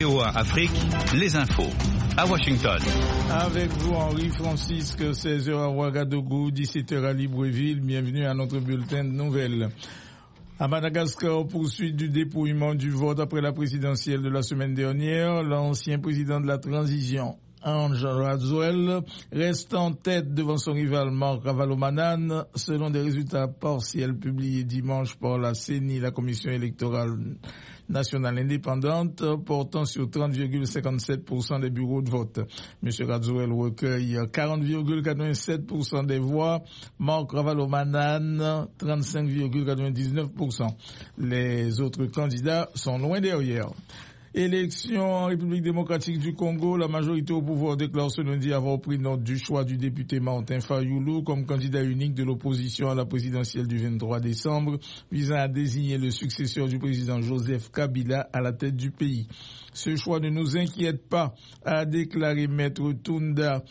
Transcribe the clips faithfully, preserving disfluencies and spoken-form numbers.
V O A Afrique, les infos. À Washington. Avec vous, Henri Francisque, seize heures à Ouagadougou, dix-sept heures à Libreville. Bienvenue à notre bulletin de nouvelles. À Madagascar, poursuite du dépouillement du vote après la présidentielle de la semaine dernière, l'ancien président de la transition, Ange Rajoelina, reste en tête devant son rival Marc Ravalomanane, selon des résultats partiels publiés dimanche par la C E N I, la Commission électorale nationale indépendante, portant sur trente virgule cinquante-sept pour cent des bureaux de vote. M. Rajoelina recueille quarante virgule quatre-vingt-sept pour cent des voix, Marc Ravalomanane trente-cinq virgule quatre-vingt-dix-neuf pour cent. Les autres candidats sont loin derrière. Élection en République démocratique du Congo, la majorité au pouvoir déclare ce lundi avoir pris note du choix du député Martin Fayulu comme candidat unique de l'opposition à la présidentielle du vingt-trois décembre, visant à désigner le successeur du président Joseph Kabila à la tête du pays. Ce choix ne nous inquiète pas, a déclaré Maître Tunda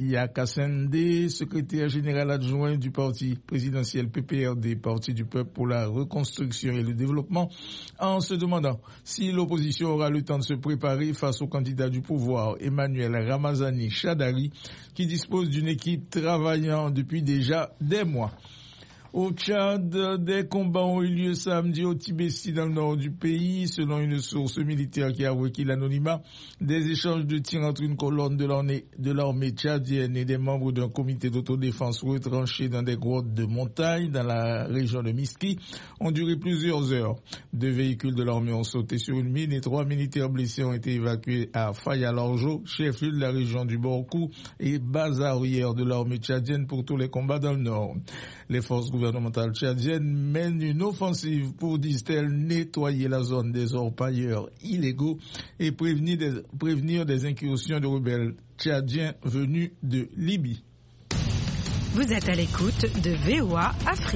Yakasende, secrétaire général adjoint du parti présidentiel P P R D, Parti du peuple pour la reconstruction et le développement, en se demandant si l'opposition aura le temps de se préparer face au candidat du pouvoir, Emmanuel Ramazani Chadari, qui dispose d'une équipe travaillant depuis déjà des mois. Au Tchad, des combats ont eu lieu samedi au Tibesti dans le nord du pays, selon une source militaire qui a requis l'anonymat. Des échanges de tirs entre une colonne de l'armée, de l'armée tchadienne et des membres d'un comité d'autodéfense retranché dans des grottes de montagne dans la région de Miski ont duré plusieurs heures. Deux véhicules de l'armée ont sauté sur une mine et trois militaires blessés ont été évacués à Faya-Larjo, chef-lieu de la région du Borkou et base arrière de l'armée tchadienne pour tous les combats dans le nord. Les forces gouvernementales tchadiennes mènent une offensive pour, disent-elles, nettoyer la zone des orpailleurs illégaux et prévenir des, prévenir des incursions de rebelles tchadiens venus de Libye. Vous êtes à l'écoute de V O A Afrique.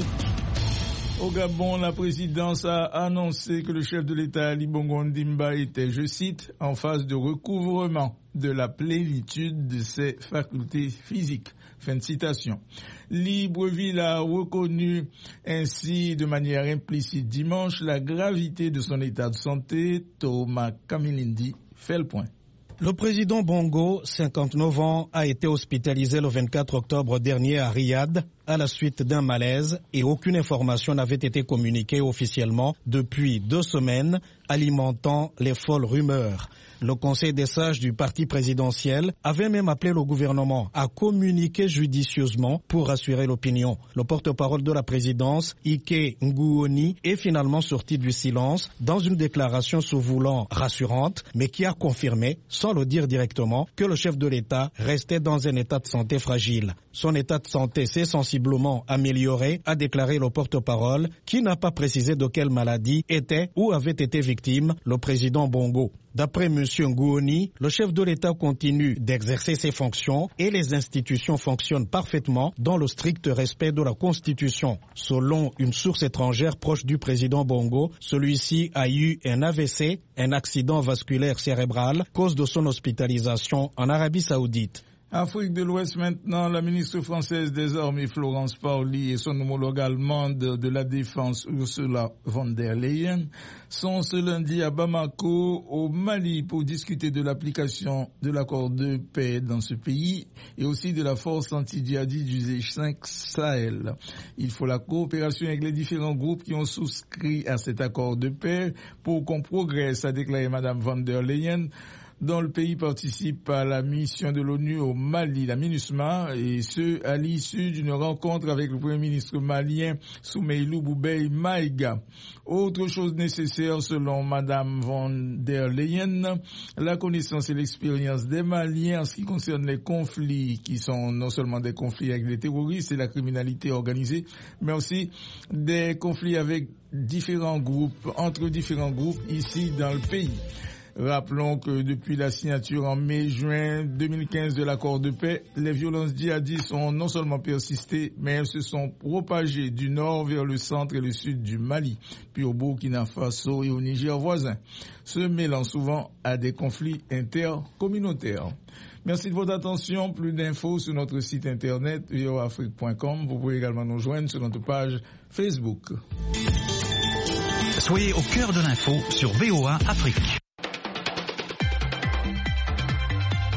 Au Gabon, la présidence a annoncé que le chef de l'État Ali Bongo Ondimba était, je cite, en phase de recouvrement de la plénitude de ses facultés physiques. Fin de citation. Libreville a reconnu ainsi de manière implicite dimanche la gravité de son état de santé. Thomas Kamilindi fait le point. Le président Bongo, cinquante-neuf ans, a été hospitalisé le vingt-quatre octobre dernier à Riyad à la suite d'un malaise et aucune information n'avait été communiquée officiellement depuis deux semaines, alimentant les folles rumeurs. Le Conseil des sages du parti présidentiel avait même appelé le gouvernement à communiquer judicieusement pour rassurer l'opinion. Le porte-parole de la présidence, Ike Nguoni, est finalement sorti du silence dans une déclaration se voulant rassurante, mais qui a confirmé, sans le dire directement, que le chef de l'État restait dans un état de santé fragile. Son état de santé s'est sensiblement amélioré, a déclaré le porte-parole, qui n'a pas précisé de quelle maladie était ou avait été victime le président Bongo. D'après M. Nguoni, le chef de l'État continue d'exercer ses fonctions et les institutions fonctionnent parfaitement dans le strict respect de la Constitution. Selon une source étrangère proche du président Bongo, celui-ci a eu un A V C, un accident vasculaire cérébral, cause de son hospitalisation en Arabie Saoudite. Afrique de l'Ouest maintenant, la ministre française des Armées Florence Parly et son homologue allemande de la Défense Ursula von der Leyen sont ce lundi à Bamako au Mali pour discuter de l'application de l'accord de paix dans ce pays et aussi de la force anti-djihadiste du G cinq Sahel. Il faut la coopération avec les différents groupes qui ont souscrit à cet accord de paix pour qu'on progresse, a déclaré Madame von der Leyen, dont le pays participe à la mission de l'ONU au Mali, la MINUSMA, et ce, à l'issue d'une rencontre avec le Premier ministre malien Soumeilou Boubei Maïga. Autre chose nécessaire, selon Madame von der Leyen, la connaissance et l'expérience des Maliens en ce qui concerne les conflits, qui sont non seulement des conflits avec les terroristes et la criminalité organisée, mais aussi des conflits avec différents groupes, entre différents groupes ici dans le pays. Rappelons que depuis la signature en mai-juin deux mille quinze de l'accord de paix, les violences djihadistes ont non seulement persisté, mais elles se sont propagées du nord vers le centre et le sud du Mali, puis au Burkina Faso et au Niger voisin, se mêlant souvent à des conflits intercommunautaires. Merci de votre attention. Plus d'infos sur notre site internet v o a afrique point com. Vous pouvez également nous joindre sur notre page Facebook. Soyez au cœur de l'info sur V O A Afrique.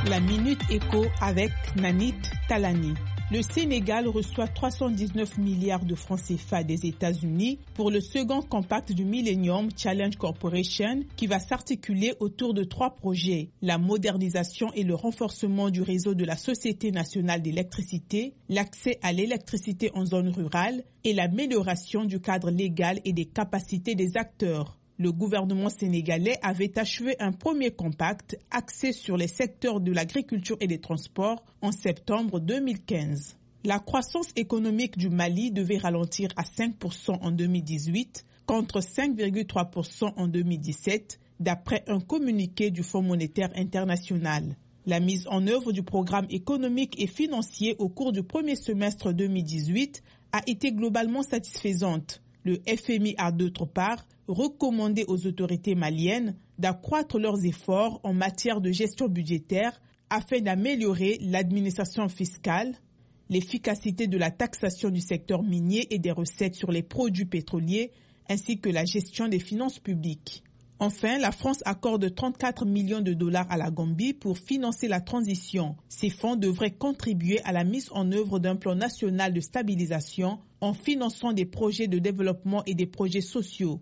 La Minute Éco avec Nanit Talani. Le Sénégal reçoit trois cent dix-neuf milliards de francs C F A des États-Unis pour le second compact du Millennium Challenge Corporation qui va s'articuler autour de trois projets. La modernisation et le renforcement du réseau de la Société nationale d'électricité, l'accès à l'électricité en zone rurale et l'amélioration du cadre légal et des capacités des acteurs. Le gouvernement sénégalais avait achevé un premier compact axé sur les secteurs de l'agriculture et des transports en septembre deux mille quinze. La croissance économique du Mali devait ralentir à cinq pour cent en deux mille dix-huit contre cinq virgule trois pour cent en deux mille dix-sept, d'après un communiqué du Fonds monétaire international. La mise en œuvre du programme économique et financier au cours du premier semestre deux mille dix-huit a été globalement satisfaisante. Le F M I a d'autre part recommandé aux autorités maliennes d'accroître leurs efforts en matière de gestion budgétaire afin d'améliorer l'administration fiscale, l'efficacité de la taxation du secteur minier et des recettes sur les produits pétroliers, ainsi que la gestion des finances publiques. Enfin, la France accorde trente-quatre millions de dollars à la Gambie pour financer la transition. Ces fonds devraient contribuer à la mise en œuvre d'un plan national de stabilisation en finançant des projets de développement et des projets sociaux.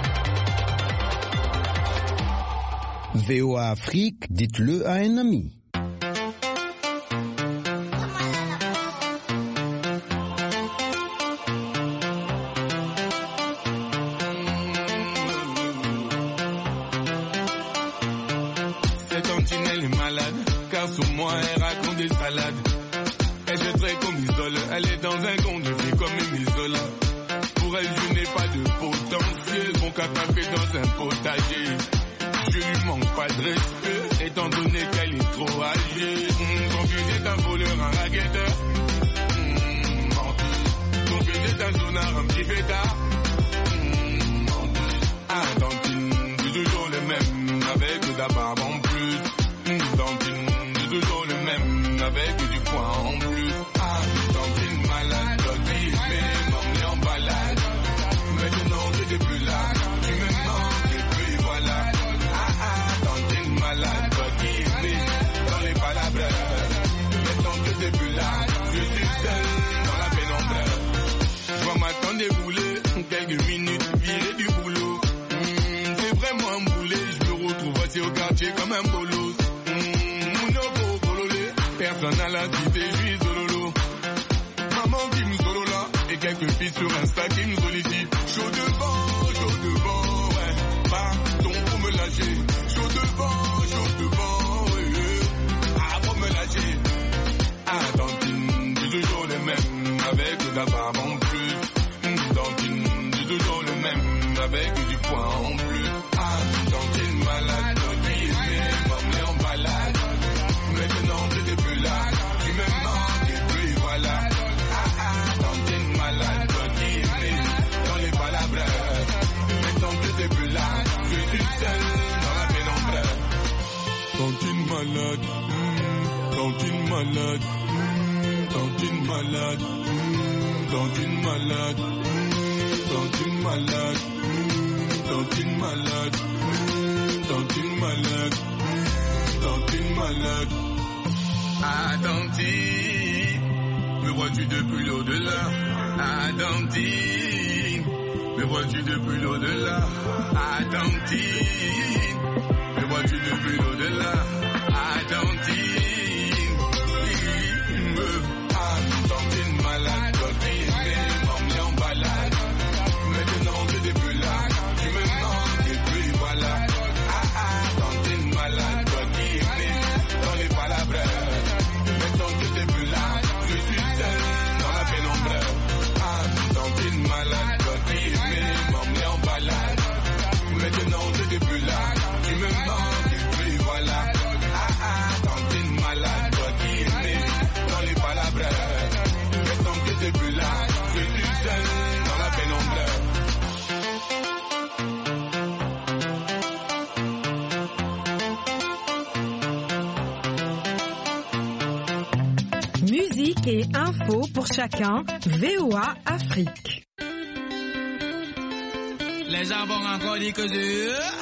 V O A Afrique, dites-le à un ami. Cette sentinelle est malade, car sous moi elle raconte des salades. Elle est très comme isole, elle est dans un conte de vie comme une isole. Pour elle je n'ai pas de potentiel, mon catapé dans un potager. Je lui manque pas de respect, étant donné qu'elle est trop âgée. Mmh, son fils est un voleur, un racketteur. Mmh, menti. Son fils est un zonard, un petit fêtard. Mmh, menti. Ah, Tantine, c'est toujours le même, avec de la barbe en plus. Mmh, Tantine, c'est toujours le même, avec du poing en plus. Ah, Tantine malade, Tantine, mais m'emmener en balade. Maintenant que t'es plus là, tu me manques et puis voilà. Malade, toi qui es dans les palabres. Maintenant que t'es plus là, je suis seul dans la pénombre. Je vois ma tante débouler, quelques minutes viré du boulot. Mmh, c'est vraiment un boulet, je me retrouve assis au quartier comme un bolos. Mmh, mon bololé, personne à la cité, je suis sololo. Maman qui me solo là, et quelques filles sur Insta qui me sollicitent. Chaud devant, chaud devant, ouais, pardon pour me lâcher. Chaud devant. Ah, Tantine, c'est toujours le même, avec de la barbe en plus. Mmh, Tantine, c'est toujours le même, avec du poing en plus. Ah, Tantine malade, Tantine, mais m'emmener en balade. Maintenant que t'es plus là, tu me manques et puis voilà. Ah, ah, Tantine malade, Tantine, mais dans les palabres. Maintenant que t'es plus là, je suis seul dans la pénombre. Tantine malade, mmh, Tantine malade. Tantine malade, Tantine malade, Tantine malade, Tantine malade, Tantine malade, Tantine malade. Ah, Tantine, me vois-tu depuis l'au-delà? Ah, Tantine, me vois-tu depuis l'au-delà? Ah, Tantine, me vois-tu depuis l'au-delà? Ah, Tantine. Tantine malade, Tantine, mais m'emmener en balade. Maintenant que t'es plus là, tu me manques et puis voilà. Ah ah, Tantine malade, Tantine, mais dans les palabres. Maintenant que t'es plus là, je suis seul dans la pénombre. Ah, Tantine malade, Tantine, mais m'emmener en balade. Maintenant que t'es plus là, tu me manques et puis voilà. Ah ah, Tantine malade, Tantine, mais dans les palabres. T'es plus là, je suis seul dans la pénombre. Musique et info pour chacun, V O A Afrique. Les gens vont encore dire que je...